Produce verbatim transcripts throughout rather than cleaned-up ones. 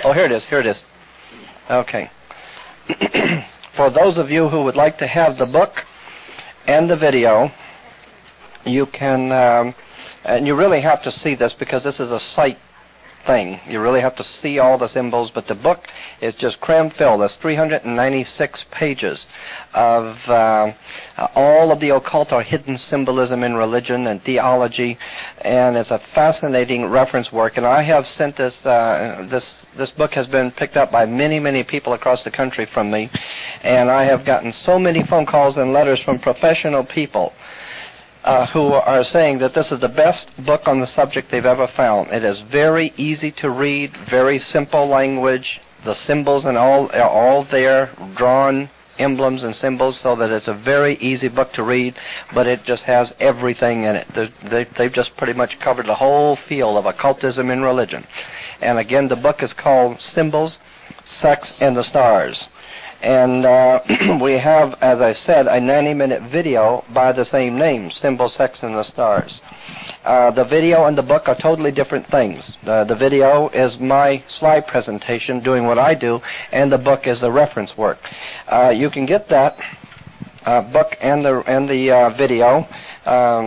Oh, here it is. Here it is. Okay. For those of you who would like to have the book and the video, you can, um, and you really have to see this because this is a sight thing. You really have to see all the symbols, but the book is just cram-filled. There's three hundred ninety-six pages of uh, all of the occult or hidden symbolism in religion and theology, and it's a fascinating reference work. And I have sent this, uh, this, this book has been picked up by many, many people across the country from me, and I have gotten so many phone calls and letters from professional people Uh, who are saying that this is the best book on the subject they've ever found. It is very easy to read, very simple language. The symbols and all are all there, drawn emblems and symbols, so that it's a very easy book to read, but it just has everything in it. They, they've just pretty much covered the whole field of occultism in religion. And again, the book is called Symbols, Sex, and the Stars. And uh, we have, as I said, a ninety-minute video by the same name, Symbol, Sex, and the Stars. Uh, the video and the book are totally different things. Uh, the video is my slide presentation doing what I do, and the book is the reference work. Uh, you can get that uh, book and the and the uh, video. Um,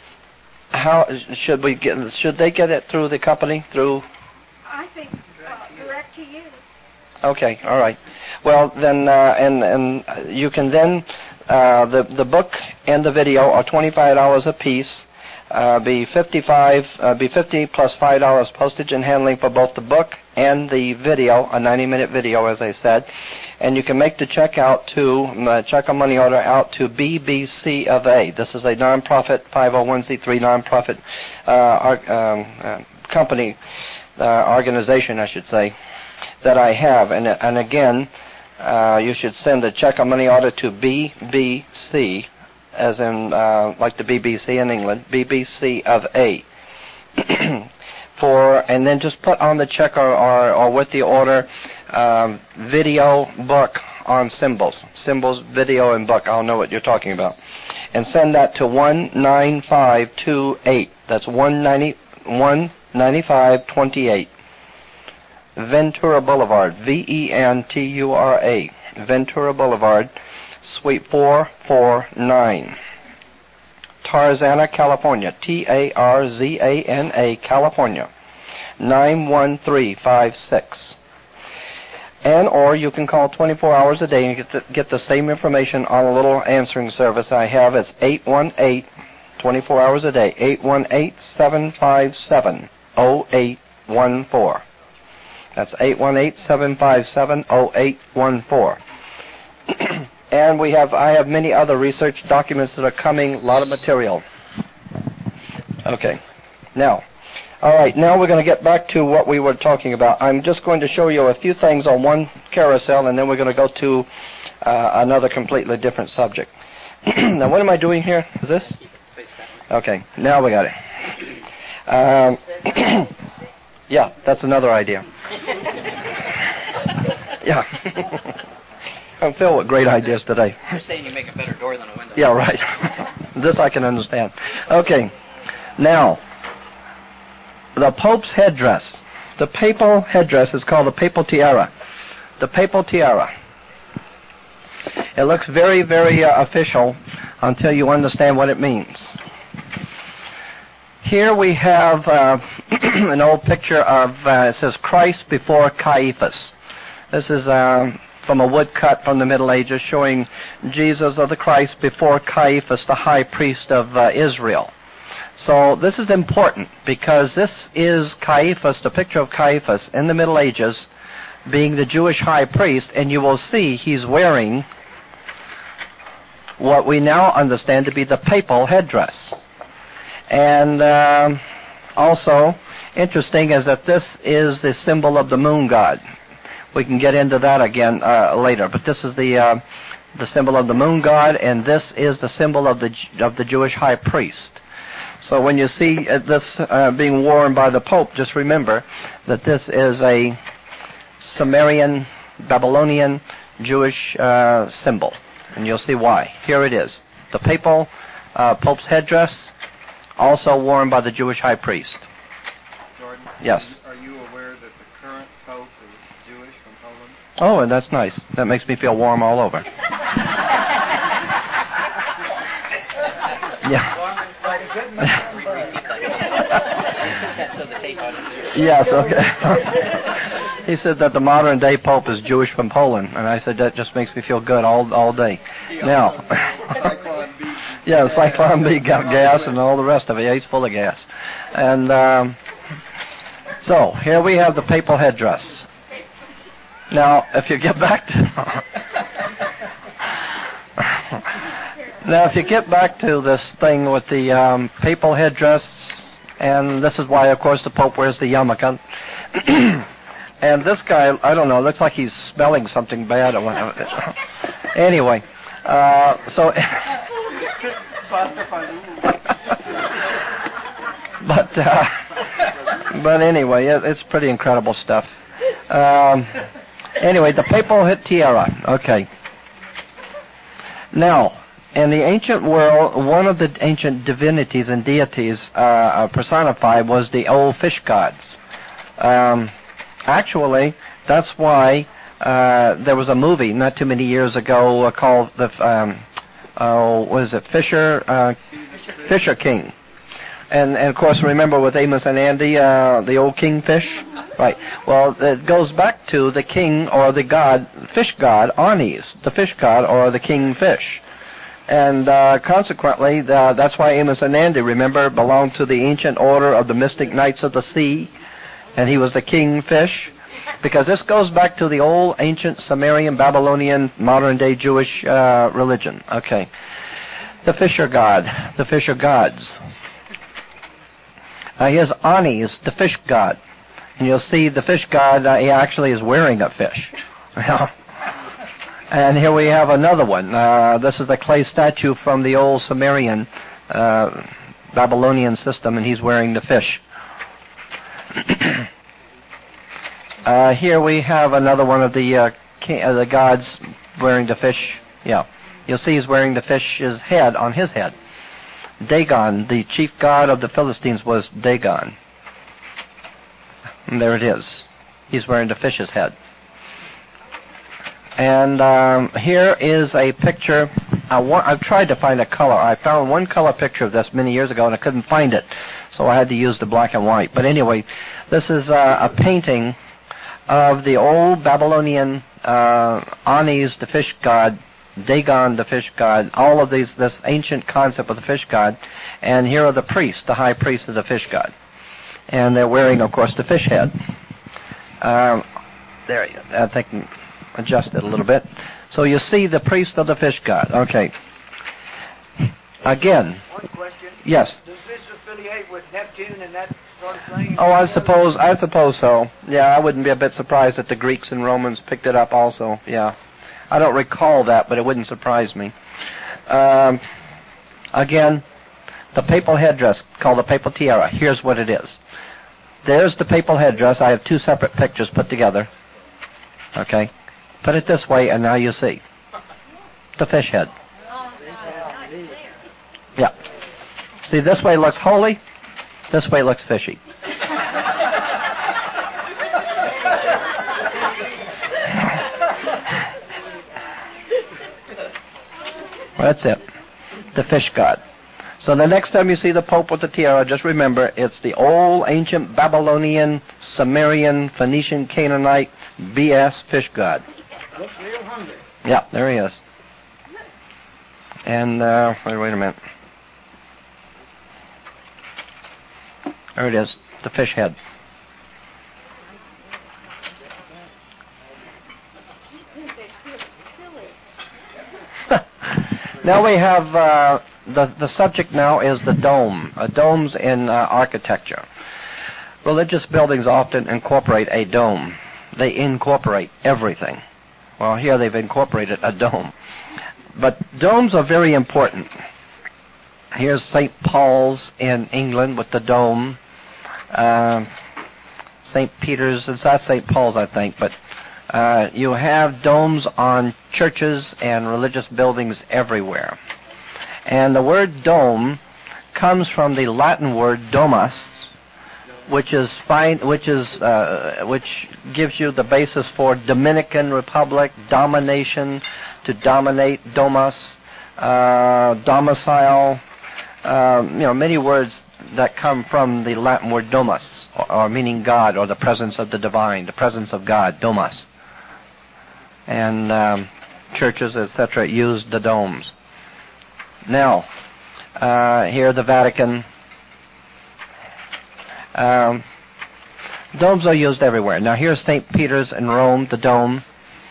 how should we get? Should they get it through the company? Through? I think uh, direct to you. Okay, all right. Well, then, uh, and and you can then uh, the the book and the video are twenty-five dollars a piece. Uh, be fifty-five, uh, be fifty plus five dollars postage and handling for both the book and the video, a ninety-minute video, as I said. And you can make the check out to uh, check a money order out to B B C of A. This is a nonprofit five oh one c three nonprofit uh, ar- um, uh, company uh, organization, I should say, that I have. And and again, uh, you should send a check or money order to B B C, as in uh, like the B B C in England, B B C of A. For and then just put on the check or or, or with the order um, video book on symbols, symbols, video, and book. I'll know what you're talking about, and send that to one nine five two eight. That's one ninety one ninety five twenty eight. Ventura Boulevard, V E N T U R A, Ventura Boulevard, Suite four four nine, Tarzana, California, T A R Z A N A, California, nine one three five six. And or you can call twenty-four hours a day and get the, get the same information on a little answering service I have. It's eight one eight, twenty-four hours a day, eight one eight, seven five seven, oh eight one four. That's eight one eight, seven five seven, oh eight one four. And we have, I have many other research documents that are coming, a lot of material. Okay. Now, all right, now we're going to get back to what we were talking about. I'm just going to show you a few things on one carousel, and then we're going to go to uh, another completely different subject. Now, what am I doing here? Is this? Okay, now we got it. Um, yeah, that's another idea. Yeah. I'm filled with great ideas today. You're saying you make a better door than a window. Yeah, right. This I can understand. Okay. Now, the Pope's headdress. The papal headdress is called the papal tiara. The papal tiara. It looks very, very uh, official until you understand what it means. Here we have uh, an old picture of, uh, it says Christ before Caiaphas. This is uh, from a woodcut from the Middle Ages showing Jesus of the Christ before Caiaphas, the high priest of uh, Israel. So this is important because this is Caiaphas, the picture of Caiaphas in the Middle Ages being the Jewish high priest, and you will see he's wearing what we now understand to be the papal headdress. And um, also interesting is that this is the symbol of the moon god. We can get into that again uh, later, but this is the uh, the symbol of the moon god, and this is the symbol of the of the Jewish high priest. So when you see uh, this uh, being worn by the Pope, just remember that this is a Sumerian, Babylonian, Jewish uh, symbol, and you'll see why. Here it is, the papal uh, Pope's headdress, also worn by the Jewish high priest. Jordan, yes. Are you, are you aware that the current Pope is Oh, and that's nice. That makes me feel warm all over. Yeah. Yes, okay. He said that the modern day Pope is Jewish from Poland, and I said that just makes me feel good all all day. Now, yeah, Cyclone B got gas and all the rest of it. Yeah, he's full of gas. And um, so here we have the papal headdress. Now, if you get back to now, if you get back to this thing with the um, papal headdress, and this is why, of course, the Pope wears the yarmulke. And this guy, I don't know, looks like he's smelling something bad or whatever. Anyway, uh, so. but uh, but anyway, it, it's pretty incredible stuff. Um, anyway, the papal tiara. Okay. Now, in the ancient world, one of the ancient divinities and deities uh, personified was the old fish gods. Um, actually, that's why uh, there was a movie not too many years ago uh, called the um, uh, what is it, Fisher uh, Fisher King, and, and of course remember with Amos and Andy uh, the old kingfish, right? Well, it goes back to the king or the god, fish god Anis, the fish god or the kingfish. And uh, consequently, the, that's why Amos and Andy, remember, belonged to the ancient order of the mystic knights of the sea, and he was the kingfish, because this goes back to the old ancient Sumerian, Babylonian, modern-day Jewish uh, religion. Okay, the fisher god, the fisher gods. Uh, here's Anis, the fish god, and you'll see the fish god. Uh, he actually is wearing a fish. And here we have another one. Uh, this is a clay statue from the old Sumerian, uh, Babylonian system, and he's wearing the fish. uh, here we have another one of the uh, king, uh, the gods wearing the fish. Yeah, you'll see he's wearing the fish's head on his head. Dagon, the chief god of the Philistines, was Dagon. And there it is. He's wearing the fish's head. And um, here is a picture. I wa- I've tried to find a color. I found one color picture of this many years ago, and I couldn't find it, so I had to use the black and white. But anyway, this is uh, a painting of the old Babylonian uh, Anis, the fish god, Dagon, the fish god, all of these, this ancient concept of the fish god. And here are the priests, the high priests of the fish god. And they're wearing, of course, the fish head. Um, there you go. I think... adjust it a little bit. So you see the priest of the fish god. Okay. Again. One question. Yes. Does this affiliate with Neptune and that sort of thing? Oh, I suppose I suppose so. Yeah, I wouldn't be a bit surprised that the Greeks and Romans picked it up also. Yeah. I don't recall that, but it wouldn't surprise me. Um, again, the papal headdress called the papal tiara. Here's what it is. There's the papal headdress. I have two separate pictures put together. Okay. Put it this way, and now you see. The fish head. Yeah. See, this way looks holy, this way looks fishy. Well, that's it. The fish god. So the next time you see the Pope with the tiara, just remember, it's the old ancient Babylonian, Sumerian, Phoenician, Canaanite, B S fish god. Looks real hungry. Yeah, there he is. And, uh, wait, wait a minute. There it is, the fish head. Now we have, uh, the, the subject now is the dome. Uh, domes in uh, architecture. Religious buildings often incorporate a dome. They incorporate everything. Well, here they've incorporated a dome. But domes are very important. Here's Saint Paul's in England with the dome. Uh, Saint Peter's, it's not Saint Paul's, I think, but uh, you have domes on churches and religious buildings everywhere. And the word dome comes from the Latin word domus, which is fine, which is uh, which gives you the basis for Dominican Republic, domination, to dominate, domos, uh, domicile, uh, you know, many words that come from the Latin word domus, or, or meaning God, or the presence of the divine, the presence of God, domus. And um, churches, et cetera, used the domes. Now, uh, here the Vatican. Um, domes are used everywhere. Now here's Saint Peter's in Rome, the dome.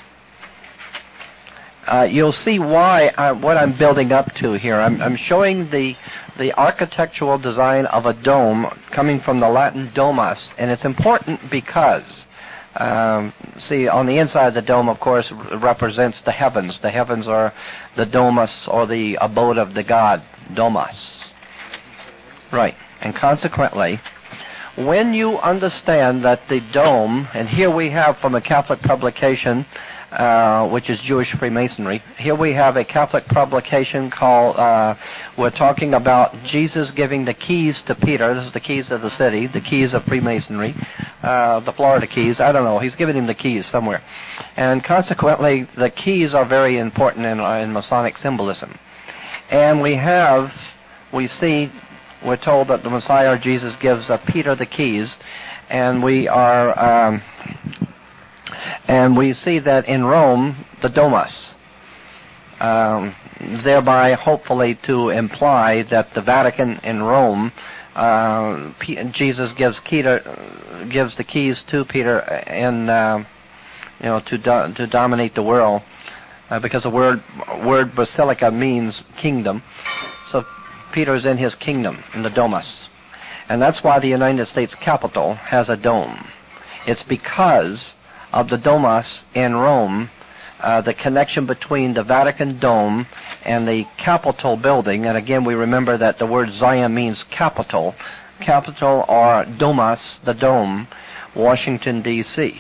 Uh, you'll see why I, what I'm building up to here. I'm, I'm showing the the architectural design of a dome coming from the Latin domus, and it's important because, um, see, on the inside of the dome, of course, r- represents the heavens. The heavens are the domus, or the abode of the god, domus. Right, and consequently, when you understand that the dome, and here we have from a Catholic publication, uh, which is Jewish Freemasonry, here we have a Catholic publication called, uh, we're talking about Jesus giving the keys to Peter. This is the keys of the city, the keys of Freemasonry, uh, the Florida keys. I don't know, he's giving him the keys somewhere. And consequently, the keys are very important in, uh, in Masonic symbolism. And we have, we see, we're told that the Messiah, Jesus, gives uh, Peter the keys, and we are, um, and we see that in Rome, the domus, um, thereby hopefully to imply that the Vatican in Rome, uh, P- Jesus gives Peter, gives the keys to Peter, and uh, you know, to do- to dominate the world, uh, because the word word basilica means kingdom, so Peter's in his kingdom, in the domus. And that's why the United States Capitol has a dome. It's because of the domus in Rome, uh, the connection between the Vatican dome and the Capitol building. And again, we remember that the word Zion means capital. Capital, or domus, the dome, Washington, D C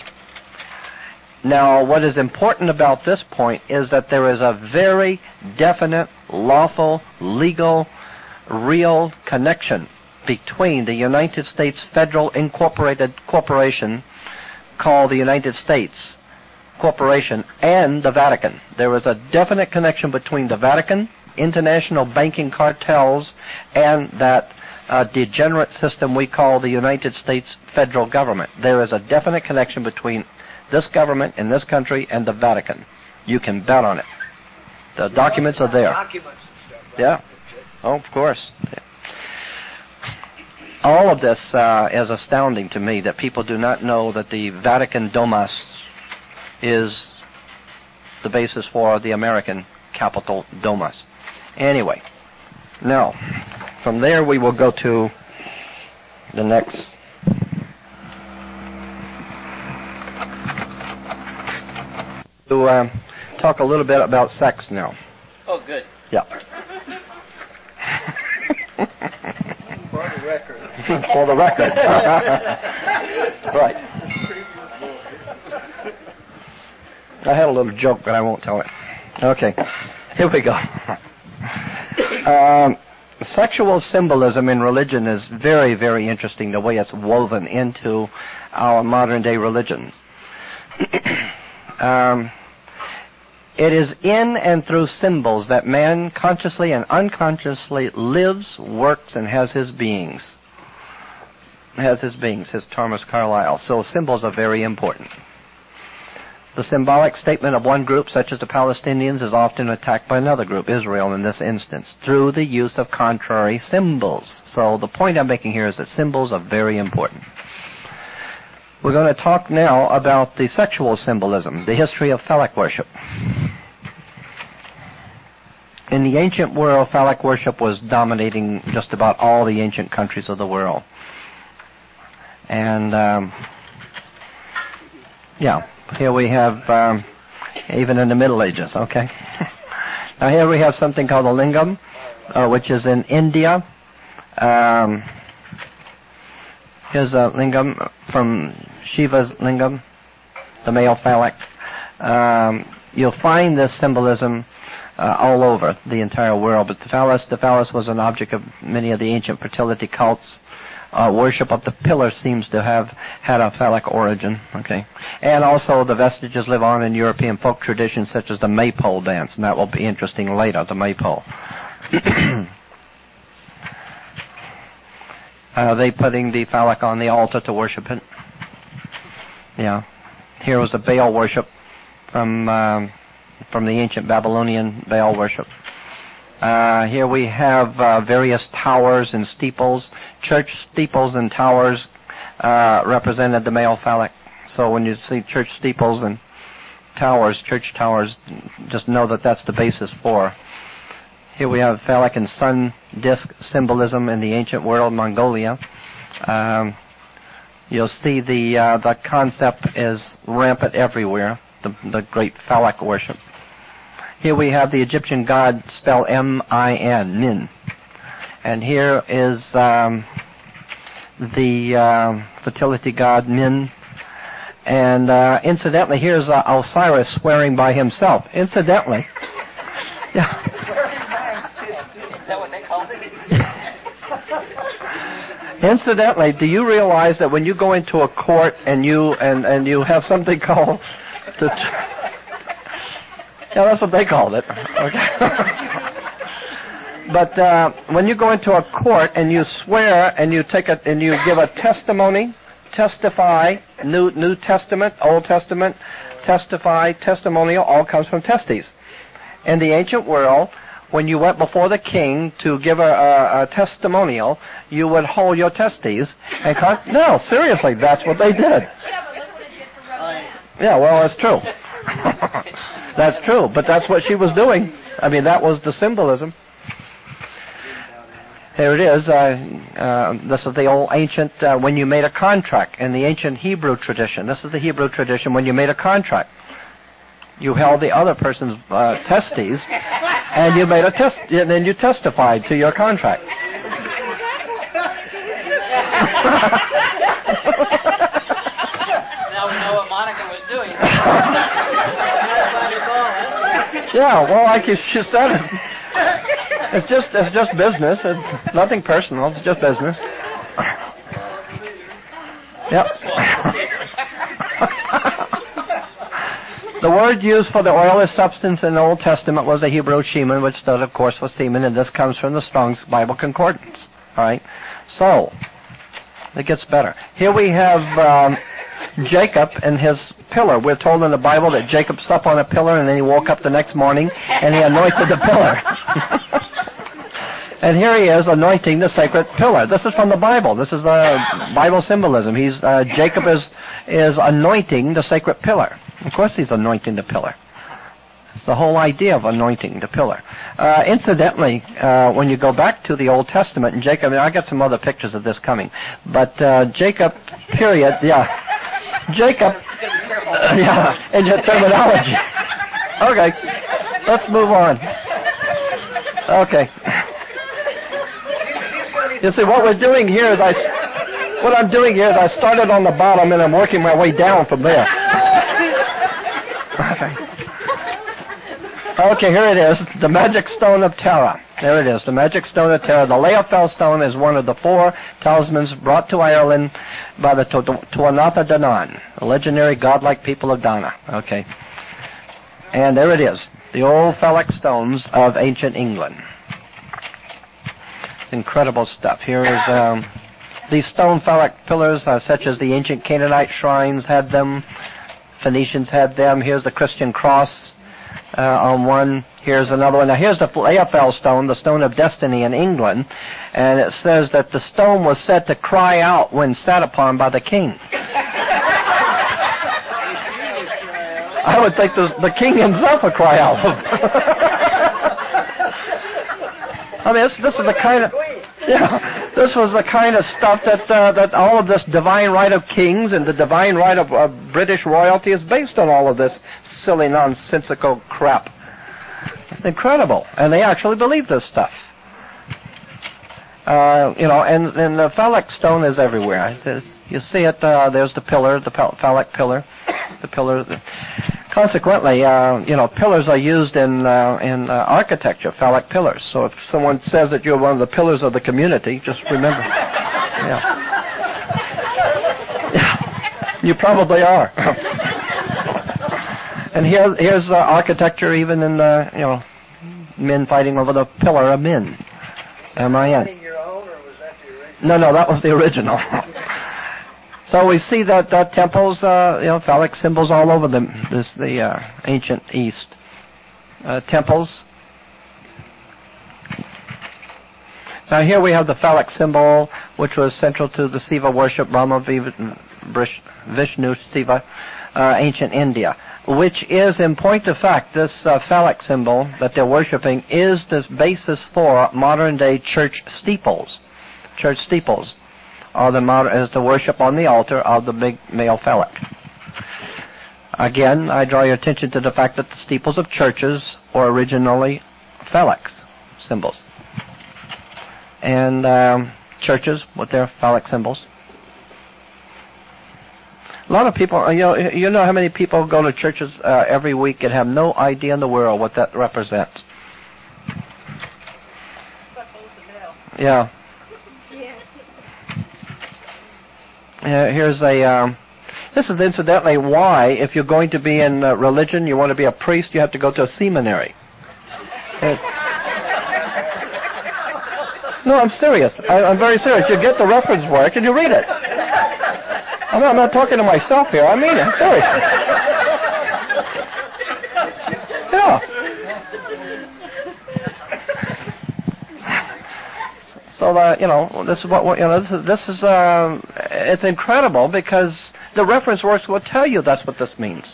Now, what is important about this point is that there is a very definite, lawful, legal, real connection between the United States Federal Incorporated Corporation, called the United States Corporation, and the Vatican. There is a definite connection between the Vatican, international banking cartels, and that uh, degenerate system we call the United States federal government. There is a definite connection between this government in this country and the Vatican. You can bet on it. The documents are there. Documents and stuff, right? Yeah. Oh, of course. Yeah. All of this uh, is astounding to me, that people do not know that the Vatican domus is the basis for the American Capitol domus. Anyway, now, from there we will go to the next. To uh, talk a little bit about sex now. Oh, good. Yeah. For the record. For the record. Right. I had a little joke, but I won't tell it. Okay. Here we go. Um, sexual symbolism in religion is very, very interesting, the way it's woven into our modern-day religions. um, It is in and through symbols that man consciously and unconsciously lives, works, and has his beings. Has his beings, his Thomas Carlyle. So symbols are very important. The symbolic statement of one group, such as the Palestinians, is often attacked by another group, Israel in this instance, through the use of contrary symbols. So the point I'm making here is that symbols are very important. We're going to talk now about the sexual symbolism, the history of phallic worship. In the ancient world, phallic worship was dominating just about all the ancient countries of the world. And, um, yeah, here we have, um, even in the Middle Ages, okay? Now here we have something called the lingam, uh, which is in India. Um, here's a lingam from Shiva's lingam, the male phallic. Um, you'll find this symbolism uh, all over the entire world, but the phallus, the phallus was an object of many of the ancient fertility cults. uh, worship of the pillar seems to have had a phallic origin. Okay, and also the vestiges live on in European folk traditions such as the maypole dance, and that will be interesting later. The maypole. uh, they putting the phallic on the altar to worship it. Yeah, here was the Baal worship from um, from the ancient Babylonian Baal worship. Uh, here we have uh, various towers and steeples. Church steeples and towers uh, represented the male phallic. So when you see church steeples and towers, church towers, just know that that's the basis for. Here we have phallic and sun disk symbolism in the ancient world, Mongolia. Um, you'll see the uh, the concept is rampant everywhere, the, the great phallic worship. Here we have the Egyptian god spelled M I N, Min. And here is um, the uh, fertility god Min. And uh, incidentally, here's uh, Osiris swearing by himself. Incidentally. Yeah. Is that what they called it? Incidentally, do you realize that when you go into a court and you and, and you have something called the Yeah, that's what they called it. Okay. But uh, when you go into a court and you swear and you take a, and you give a testimony, testify, New New Testament, Old Testament, testify, testimonial, all comes from testes. In the ancient world, when you went before the king to give a, a, a testimonial, you would hold your testes and con- no, seriously, that's what they did. Yeah, well, it's true. That's true, but that's what she was doing. I mean, that was the symbolism. Here it is. Uh, uh, this is the old ancient, uh, when you made a contract in the ancient Hebrew tradition. This is the Hebrew tradition when you made a contract. You held the other person's uh, testes, and you made a test, and then you testified to your contract. Now we know what Monica was doing. Yeah, well, like you she said, it's, it's just it's just business. It's nothing personal. It's just business. Yep. The word used for the oilless substance in the Old Testament was the Hebrew shemen, which stood, of course, for semen, and this comes from the Strong's Bible Concordance. All right. So it gets better. Here we have Um, Jacob and his pillar. We're told in the Bible that Jacob slept on a pillar and then he woke up the next morning and he anointed the pillar. And here he is anointing the sacred pillar. This is from the Bible. This is uh, Bible symbolism. He's uh, Jacob is is anointing the sacred pillar. Of course he's anointing the pillar. It's the whole idea of anointing the pillar. Uh, incidentally, uh, when you go back to the Old Testament and Jacob, I mean, I got some other pictures of this coming, but uh, Jacob, period, yeah. Jacob, uh, yeah, in your terminology. Okay, let's move on. Okay. You see, what we're doing here is I, what I'm doing here is I started on the bottom and I'm working my way down from there. Okay. Okay, here it is, the magic stone of Tara. There it is, the magic stone of Tara. The Leophel stone is one of the four talismans brought to Ireland by the Tuatha Dé Danann, the legendary godlike people of Dana. Okay. And there it is, the old phallic stones of ancient England. It's incredible stuff. Here is um, these stone phallic pillars, uh, such as the ancient Canaanite shrines had them, Phoenicians had them. Here's the Christian cross. Uh, on one, here's another one. Now here's the Leophel stone, the stone of destiny in England, and it says that the stone was said to cry out when sat upon by the king. I would think the, the king himself would cry out. I mean, this, this is the kind of, yeah, this was the kind of stuff that uh, that all of this divine right of kings and the divine right of uh, British royalty is based on. All of this silly, nonsensical crap. It's incredible, and they actually believe this stuff. Uh, you know, and, and the phallic stone is everywhere. It's, it's, you see it. Uh, there's the pillar, the phallic pillar, the pillar. Consequently, uh, you know, pillars are used in uh, in uh, architecture, phallic pillars. So if someone says that you're one of the pillars of the community, just remember. Yeah. Yeah. You probably are. And here, here's uh, architecture, even in the, you know, men fighting over the pillar of men. M I N. Your own, or was that the original? No, no, that was the original. So we see that, that temples, uh, you know, phallic symbols all over the this the uh, ancient East. Uh, temples. Now here we have the phallic symbol, which was central to the Siva worship, Brahma, Vishnu, Siva, uh, ancient India, which is, in point of fact, this uh, phallic symbol that they're worshiping is the basis for modern-day church steeples. Church steeples are the mod- is the worship on the altar of the big male phallic. Again, I draw your attention to the fact that the steeples of churches were originally phallic symbols. And um, churches with their phallic symbols. A lot of people, you know, you know how many people go to churches uh, every week and have no idea in the world what that represents. Yeah. Uh, here's a. Um, this is incidentally why, if you're going to be in uh, religion, you want to be a priest, you have to go to a seminary. It's, no, I'm serious. I, I'm very serious. You get the reference work and you read it. I'm not, I'm not talking to myself here. I mean it. I'm serious. Yeah. So that, you know, this is what you know. This is this is um, it's incredible because the reference works will tell you that's what this means.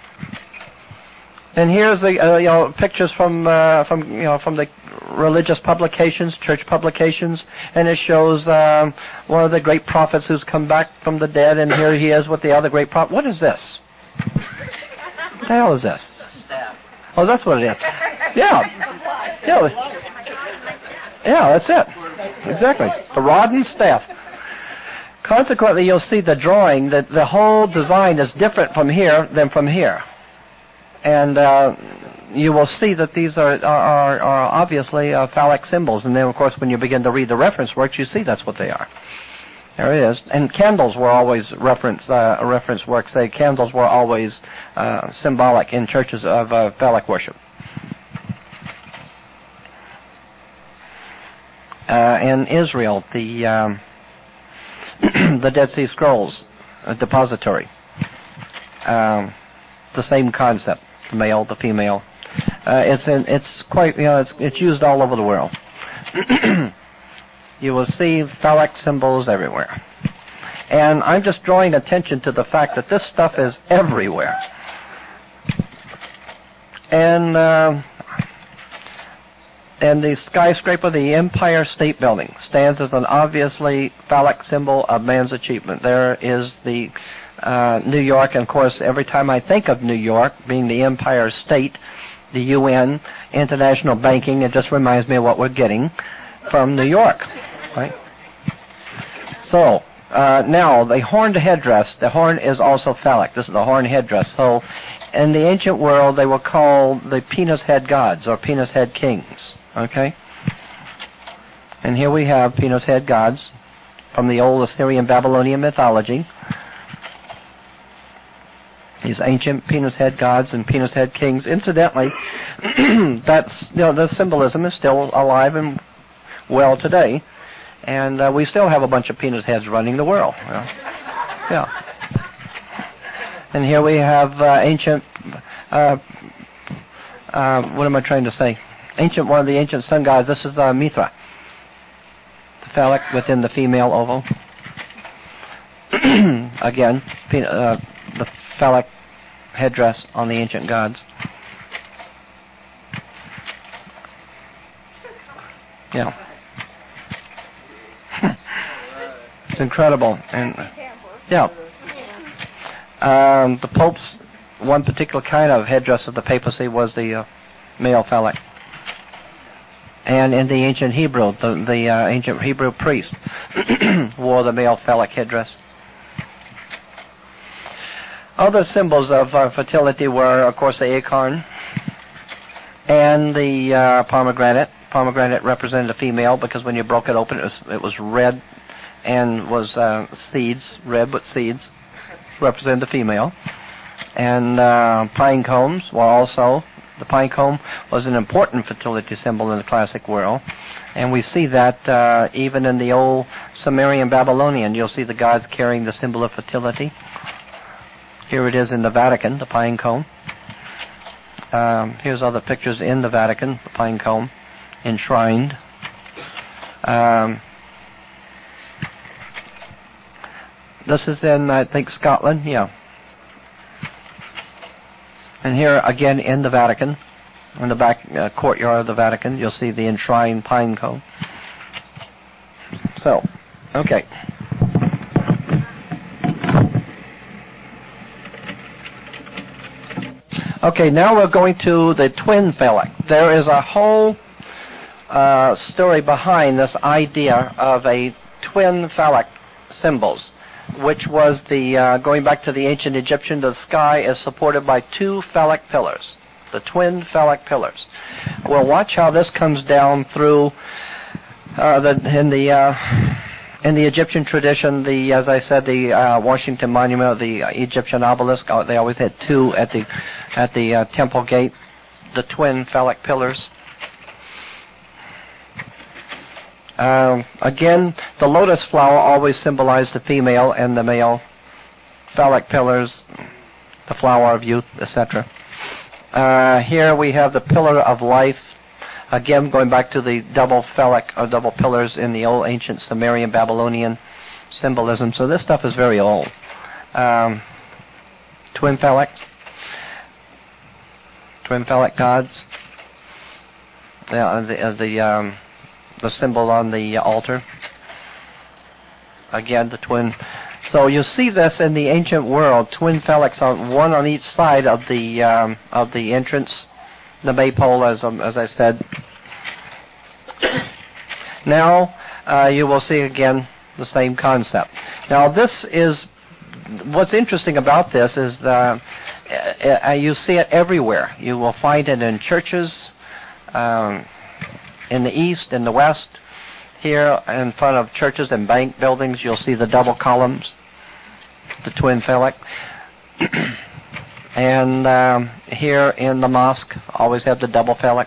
And here's the uh, you know pictures from uh, from you know from the religious publications, church publications, and it shows um, one of the great prophets who's come back from the dead, and here he is with the other great prophet. What is this? What the hell is this? Staff. Oh, that's what it is. Yeah, yeah, yeah. That's it. Exactly. The rod and staff. Consequently, you'll see the drawing that the whole design is different from here than from here. And uh, you will see that these are are, are obviously uh, phallic symbols. And then, of course, when you begin to read the reference works, you see that's what they are. There it is. And candles were always reference uh, reference works. Say candles were always uh, symbolic in churches of uh, phallic worship. Uh, in Israel, the um, the Dead Sea Scrolls uh, depository, um, the same concept. The male, the female. Uh, it's in, it's quite you know it's it's used all over the world. You will see phallic symbols everywhere, and I'm just drawing attention to the fact that this stuff is everywhere. And uh, and the skyscraper, the Empire State Building, stands as an obviously phallic symbol of man's achievement. There is the Uh, New York, and of course, every time I think of New York, being the Empire State, the U N, international banking, it just reminds me of what we're getting from New York, right? So, uh, now, the horned headdress, the horn is also phallic. This is the horned headdress. So, in the ancient world, they were called the penis head gods, or penis head kings, okay? And here we have penis head gods from the old Assyrian Babylonian mythology. These ancient penis head gods and penis head kings. Incidentally, that's you know the symbolism is still alive and well today, and uh, we still have a bunch of penis heads running the world. You know? Yeah. And here we have uh, ancient. Uh, uh, what am I trying to say? Ancient one of the ancient sun gods. This is uh, Mithra, the phallic within the female oval. Again, pen- uh, the phallic headdress on the ancient gods. Yeah. It's incredible. And yeah. Um, the Pope's one particular kind of headdress of the papacy was the uh, male phallic. And in the ancient Hebrew, the, the uh, ancient Hebrew priest wore the male phallic headdress. Other symbols of uh, fertility were, of course, the acorn and the uh, pomegranate. Pomegranate represented a female because when you broke it open, it was, it was red and was uh, seeds, red with seeds, represent the female. And uh, pine cones were also, the pine cone was an important fertility symbol in the classic world. And we see that uh, even in the old Sumerian Babylonian, you'll see the gods carrying the symbol of fertility. Here it is in the Vatican, the pine cone. Um, here's other pictures in the Vatican, the pine cone, enshrined. Um, this is in, I think, Scotland, yeah. And here again in the Vatican, in the back uh, courtyard of the Vatican, you'll see the enshrined pine cone. So, okay. Okay, now we're going to the twin phallic. There is a whole uh, story behind this idea of a twin phallic symbols, which was the, uh, going back to the ancient Egyptian, the sky is supported by two phallic pillars, the twin phallic pillars. Well, watch how this comes down through uh, the, in the uh, in the Egyptian tradition. The, as I said, the uh, Washington Monument, the Egyptian obelisk, uh, they always had two at the at the uh, temple gate, the twin phallic pillars. Um, again, the lotus flower always symbolized the female, and the male phallic pillars, the flower of youth, et cetera. Uh, here we have the pillar of life, again going back to the double phallic or double pillars in the old ancient Sumerian Babylonian symbolism. So this stuff is very old. Um, twin phallic, twin phallic gods. Yeah, the uh, the um, the symbol on the altar. Again, the twin. So you see this in the ancient world, twin phallics on one on each side of the um, of the entrance, the maypole, as um, as I said. Now uh, you will see again the same concept. Now this is what's interesting about this is the, uh, you see it everywhere. You will find it in churches, um, in the east, in the west. Here in front of churches and bank buildings, you'll see the double columns, the twin phallic. And um, here in the mosque, always have the double phallic.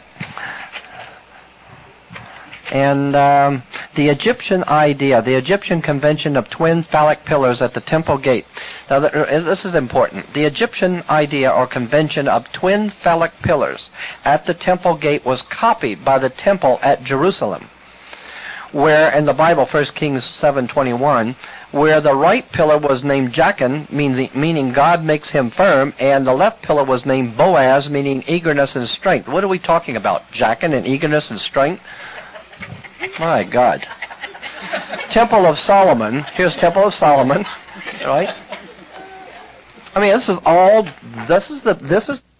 And um, the Egyptian idea, the Egyptian convention of twin phallic pillars at the temple gate. Now, this is important. The Egyptian idea or convention of twin phallic pillars at the temple gate was copied by the temple at Jerusalem, where in the Bible, First Kings seven twenty-one, where the right pillar was named Jachin, meaning, meaning God makes him firm, and the left pillar was named Boaz, meaning eagerness and strength. What are we talking about? Jachin and eagerness and strength? My God. Temple of Solomon. Here's Temple of Solomon, right? I mean, this is all. This is the. This is.